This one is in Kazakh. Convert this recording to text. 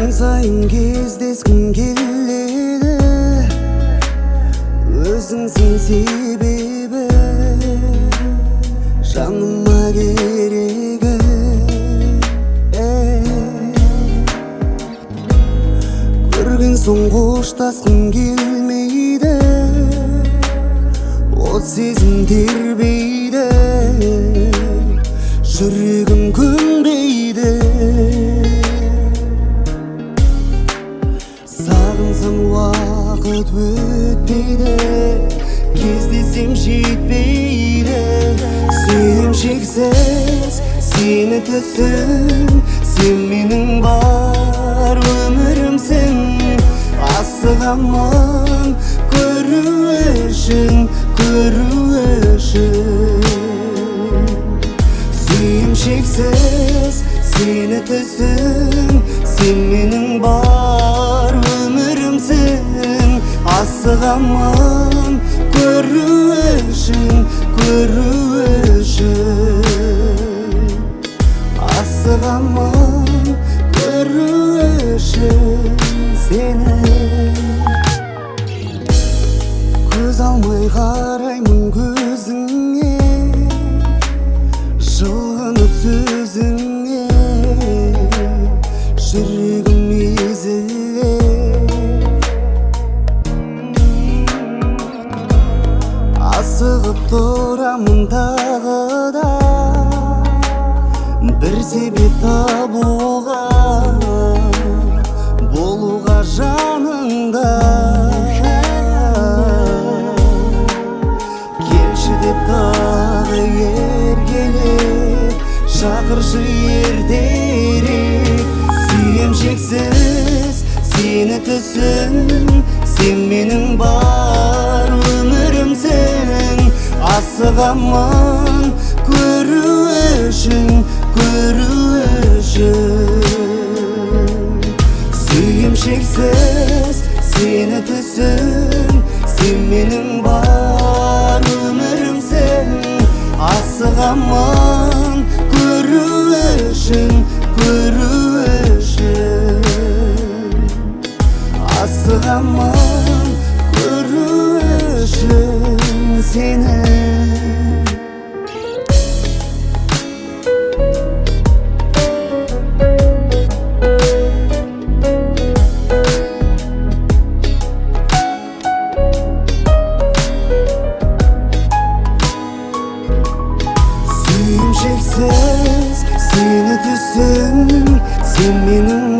сайын кездескім келеді, өзіңсің себебі, жаныма керегі. Көрген соң қоштасқым келмейді, от сезім тербейді, жүрегім көнбейді. Сағынсам уақыт өтпейді, кездесем жетпейді. Сүйем шексіз сені түсін, сен менің бар өмірімсің. Асығамын көру үшін, көру үшін. Сүйем шексіз сені түсін, сен менің бар өмірімсің. Асығамын көру үшін, көру үшін. Асығамын көру үшін сені. Көз алмай қараймын көзіңе, жылынып сөзіңе, жүрегім езіле. Асығып тұрамын тағы да, бір себеп табуға, болуға жаныңда. Келші деп тағы еркелеп, шақыршы ертерек. Сүйем шексіз сені түсін, сен менің бар өмірімсің. Асығамын көру үшін, көру үшін. Сүйем шексіз сені түсін, сен менің бар өмірімсің. Асығамын көру үшін, көру үшін. Асығамын көру үшін сені. Сүйем шексіз сені түсін, сен менің